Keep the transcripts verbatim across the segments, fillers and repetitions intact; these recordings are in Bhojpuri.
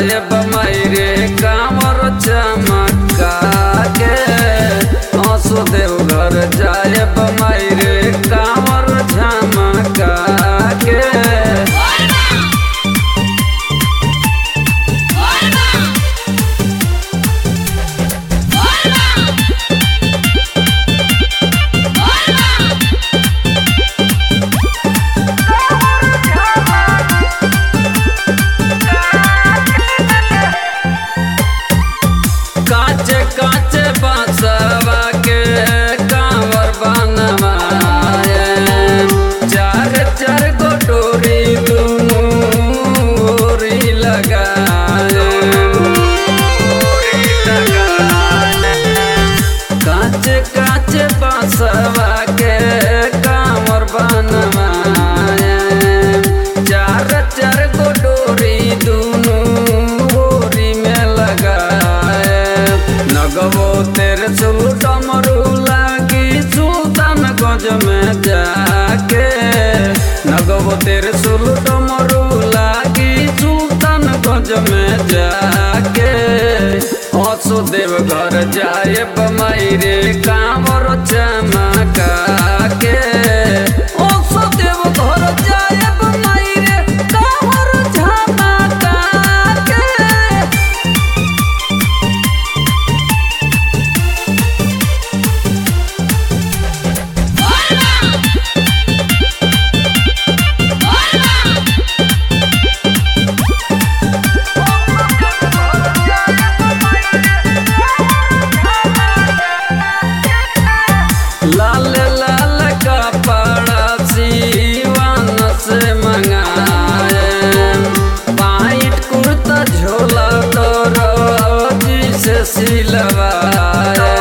जाए बमाई रे कांवर चमका के आंसू देव घर जाए बमाई रे कांवर झमका के काचे काचे बांसवा के कांवर बनवाए चार चार गो डोरी दुनू ओरी लगाए काचे काचे बांसवा के कांवर बनवाए चार चार गो डोरी दुनू ओरी में लगाए नगवो तेरे सुल डमरू लागी सुल्तान गंज में जाके नगवो तेरे सुल डमरू लागी सुल्तान गंज में जाके आंसू देव घर जाए बमाई रे कांवर चमका के आंसू देव घर जाए बमाई रे कांवर झमका के लाल लाल कपड़ा सीवन से मंगाए पाइट कुर्ता झोला दरोजी से सिलवाए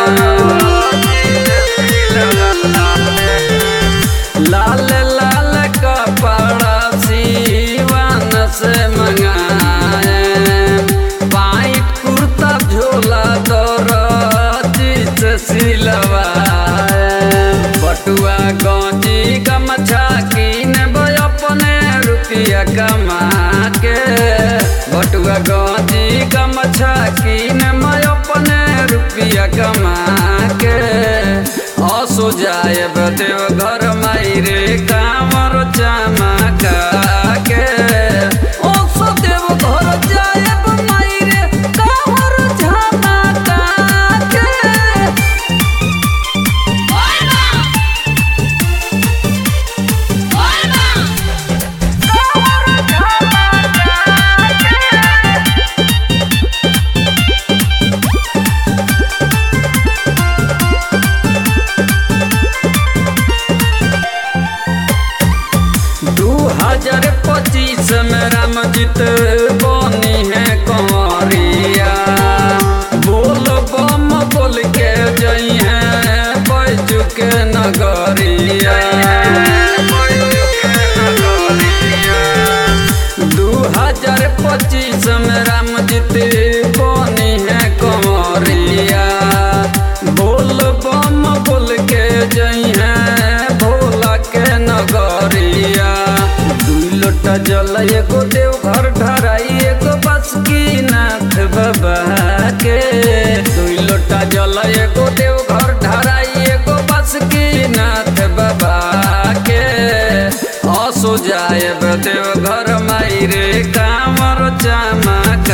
लाल लाल कपड़ा सीवन से मंगाए पाइट कुर्ता झोला दरोजी से सिलवाए बटुआ गौजी गमछा कीन अपने रुपया कमा के बटुआ गौजी गमछा कीन अपने रुपया कमा के आंसू जाए देव घर माई रे कांवर चमका के आंसू देव घर जाए बमाई रे कांवर झमका के दू हजार पच्चीस में रामजीत बनी है कंवरिया बोल बम बोल के जई है बैजू के नगरिया दू हजार पच्चीस में रामजीत बनी है कंवरिया बोल बम बोल के जई है भोला के नगरिया लोटा जल एगो देव घर ढराई एगो बासुकीनाथ बाबा के दुई लोटा जल एगो देव घर ढराई एगो बासुकीनाथ बाबा के आंसू जाए देव घर माई रे कांवर चमका